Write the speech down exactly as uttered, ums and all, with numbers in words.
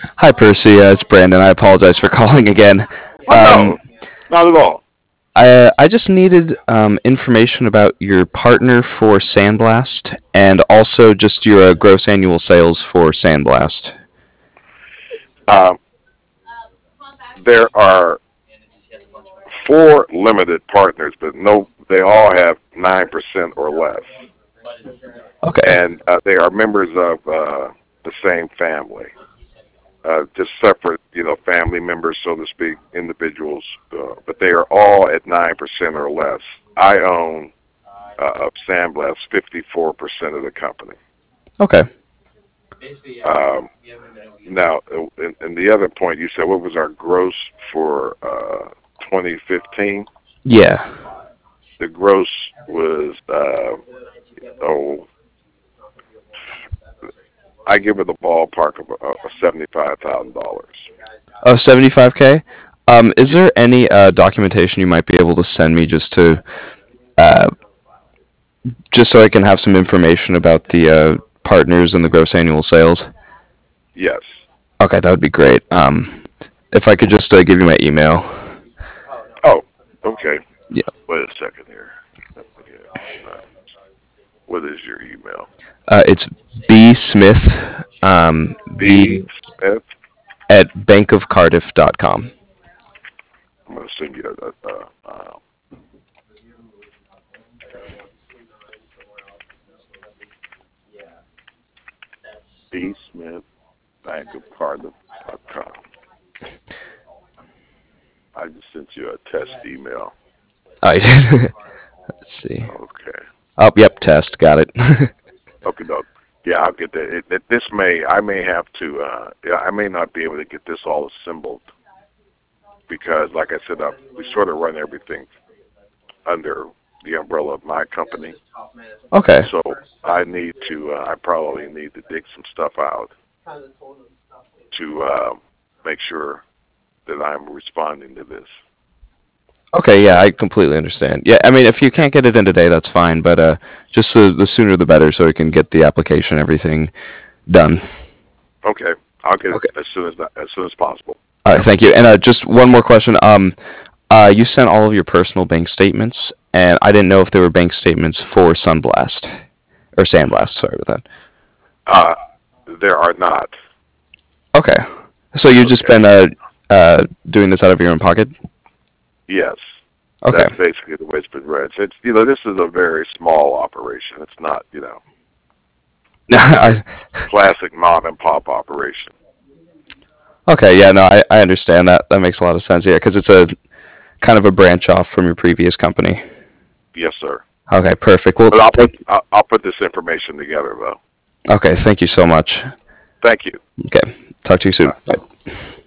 Hi, Percy. Uh, it's Brandon. I apologize for calling again. Oh Um, no, not at all. I I just needed um, information about your partner for Sandblast and also just your uh, gross annual sales for Sandblast. Um, there are four limited partners, but no, they all have nine percent or less, Okay. and uh, they are members of uh, the same family, uh, just separate, you know, family members, so to speak, individuals. Uh, but they are all at nine percent or less. I own uh, of Sandblast fifty-four percent of the company. Okay. Um, Now, uh, and, and the other point you said, what was our gross for uh, twenty fifteen? Yeah. The gross was, uh, oh, I give it a ballpark of uh, seventy-five thousand dollars. Oh, seventy-five k. Um, is Yeah, there any uh, documentation you might be able to send me just to uh, just so I can have some information about the uh, partners and the gross annual sales? yes. Okay, that would be great. Um, if I could just uh, give you my email. Oh, okay. Yeah. Wait a second here. Okay. Uh, what is your email? Uh, it's B Smith, um, B B Smith. at bankofcardiff dot com. I'm going to send you a, a, uh, B Smith, Bank of Cardiff dot com. I just sent you a test email. Oh, you did. Let's see. Okay. Oh, yep, test. Got it. Okay, doc. Yeah, I'll get that. It, it, this may, I may have to, uh, yeah, I may not be able to get this all assembled because, like I said, uh, we sort of run everything under the umbrella of my company. Okay. So I need to, uh, I probably need to dig some stuff out to uh, make sure that I'm responding to this. Okay, yeah, I completely understand. Yeah, I mean, if you can't get it in today, that's fine, but uh, just the, the sooner the better so we can get the application and everything done. Okay, I'll get it Okay. as soon as as soon as possible. All right, Yep. thank you. And uh, just one more question. Um, uh, you sent all of your personal bank statements, and I didn't know if they were bank statements for Sunblast or Sandblast. Sorry about that. Uh, there are not. Okay. So you've just Okay. been uh, uh, doing this out of your own pocket? Yes. Okay. That's basically the way it's been read. So it's, you know, this is a very small operation. It's not, you know, this is a I, classic mom and pop operation. okay, yeah, no, I, I understand that. That makes a lot of sense. Yeah, because it's a kind of a branch off from your previous company. Yes, sir. Okay, perfect. Well, But I'll put thank, I'll, I'll put this information together though. okay, thank you so much. Thank you. Okay, talk to you Bye. soon. Bye.